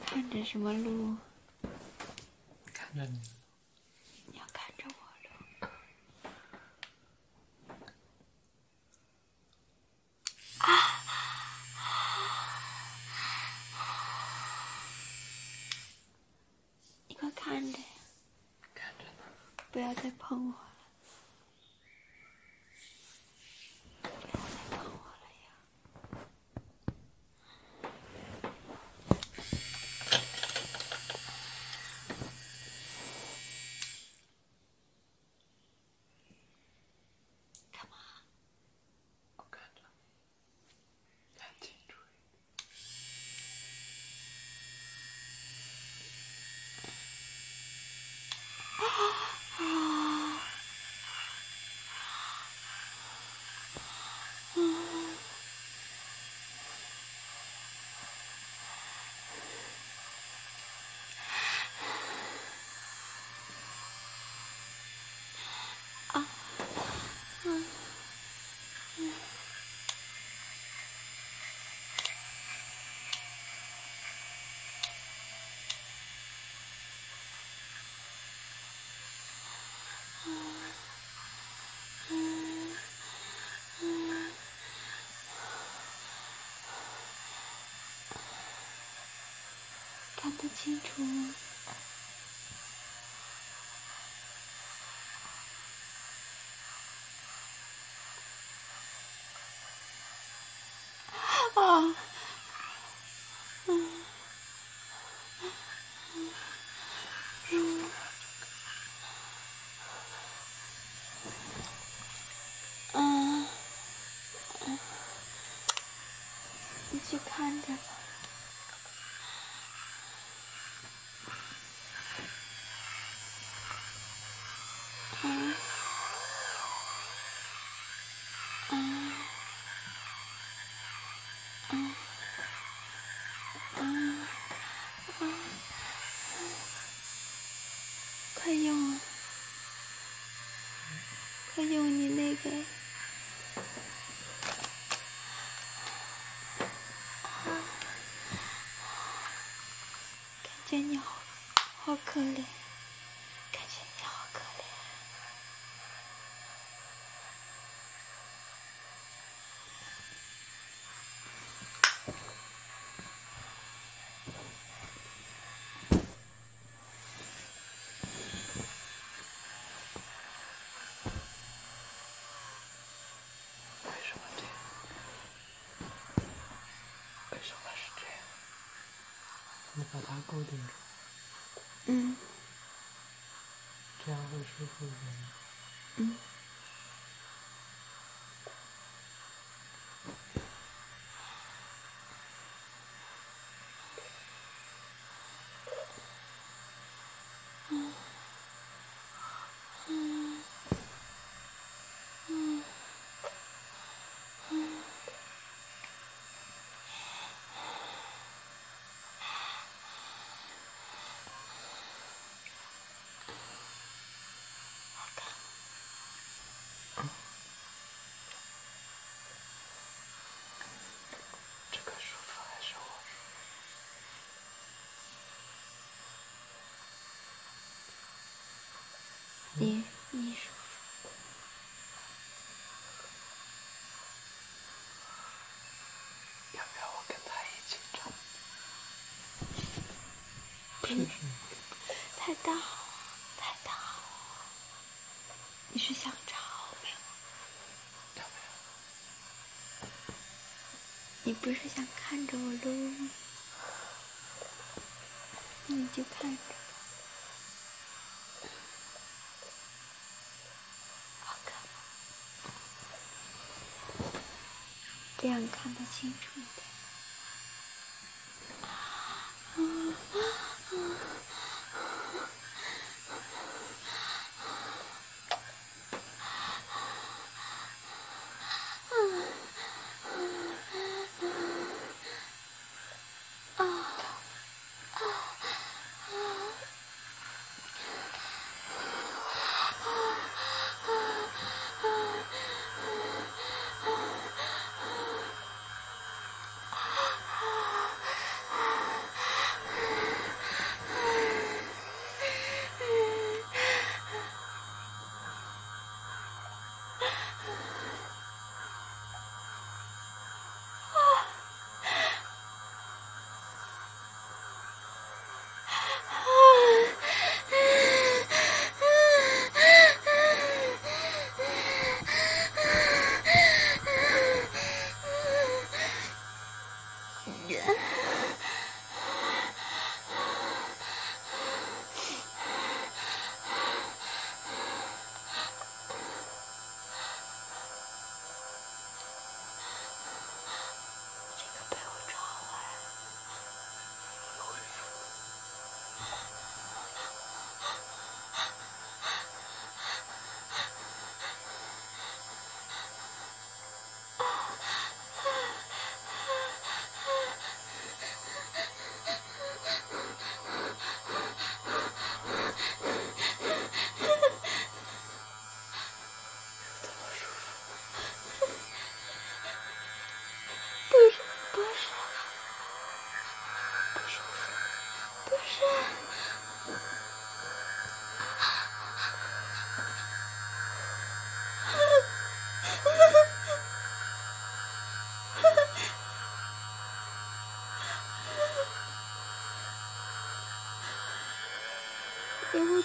看着什么路？ 看着你。 你要看着我路。你快看着呀！ 看着呢。 不要再碰我了。不要再碰我了呀！干嘛？ 我看着你，看清楚一点。 看得清楚吗？啊！你去看着吧。快用啊！快用你那个。感觉你好可怜，感觉你好可怜。 为什么这样？为什么是这样？你把它固定住。这样会舒服一点吗？这个舒服还是我舒服？ 你舒服。 要不要我跟他一起唱？ 太大了，太大了。你是想吵没有？ 要不要？ 你不是想看着我录吗？你就看着。好看吗？这样看得清楚一点。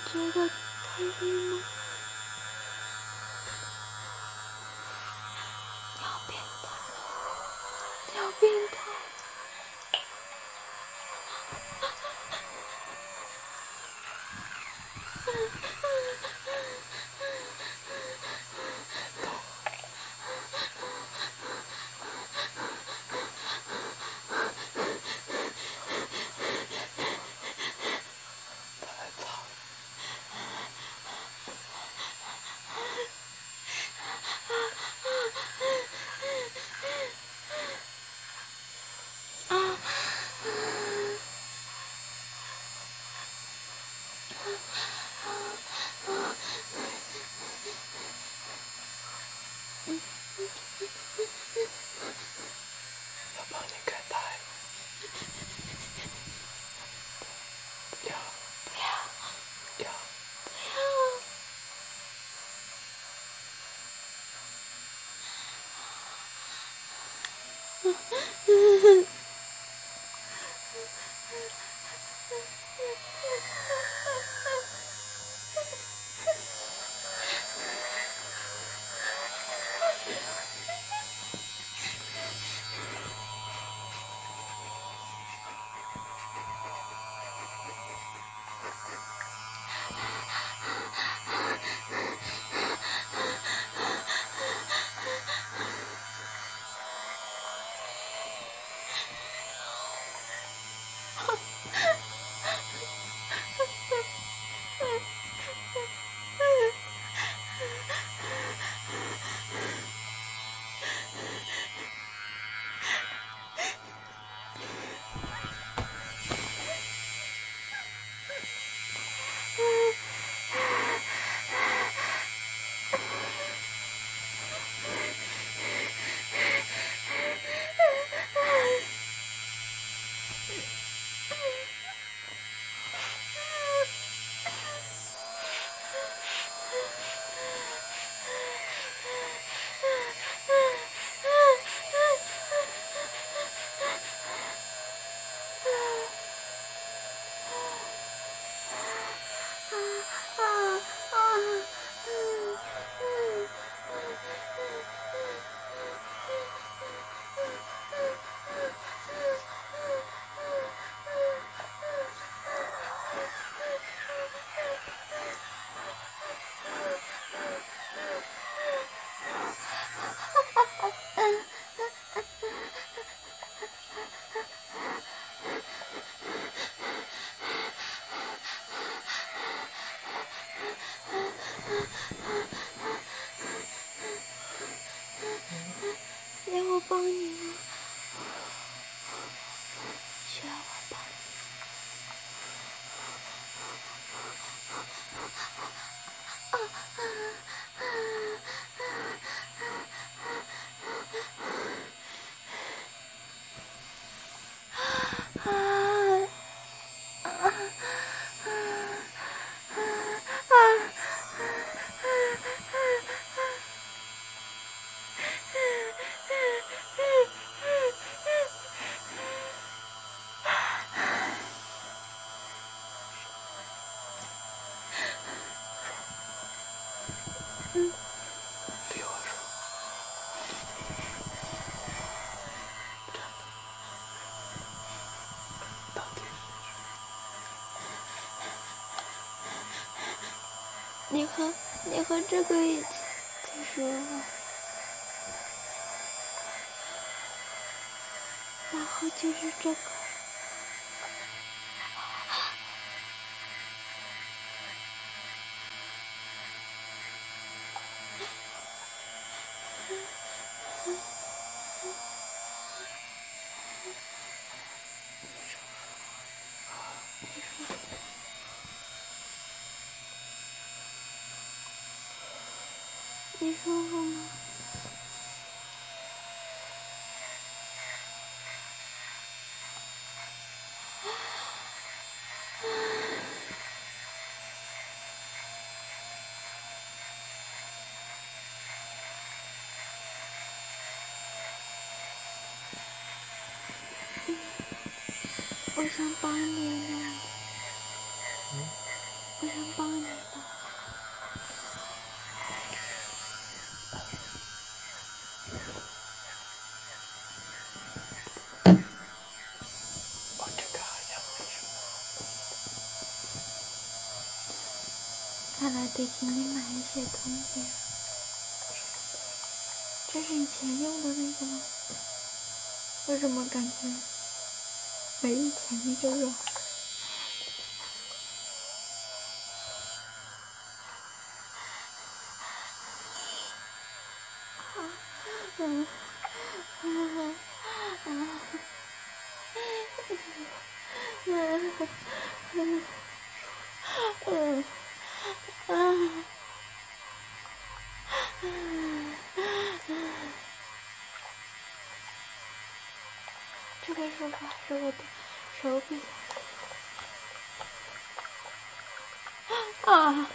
觉得太郁闷。你好变态，你好变态。 要帮你盖胎。要。 不要。 要。 不要。要我帮你吗？需要我帮你？ 对我说，真的，到底你和这个一起说话，然后就是这个。你舒服吗？我想帮你呢。 我想帮你的。 哦，这个好像没什么。 看来得给你买一些东西。这是以前用的那个吗？为什么感觉没以前那个软？这个手法是我的手比啊！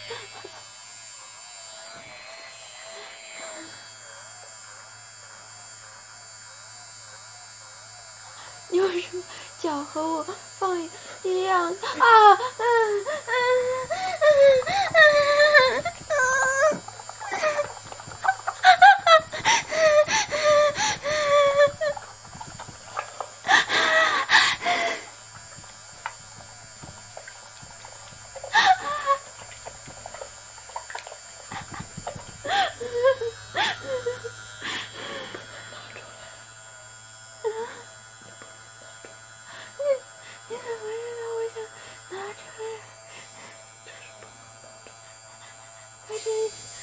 你为什么脚和我放一样啊？你怎么知道我想拿出来？可是我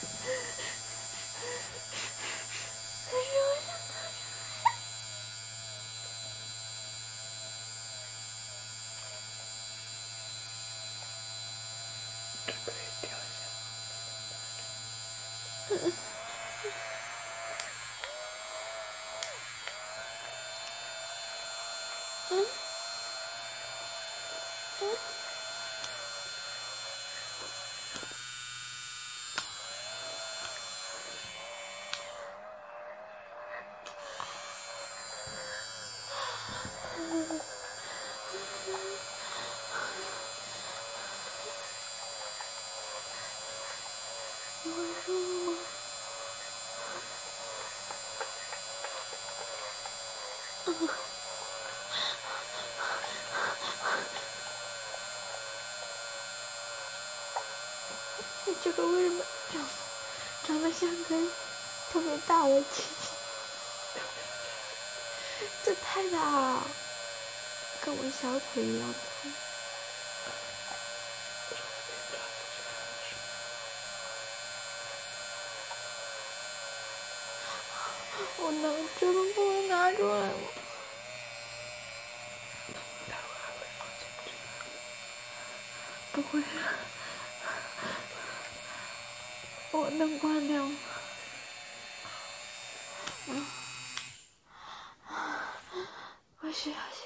想拿出来。 这可以掉下。这个为什么长得像根特别大的鸡？这太大了，跟我小腿一样粗。我能真的不能拿出来吗？ 待会还会放进去。 不会了，我能关掉吗？我需要。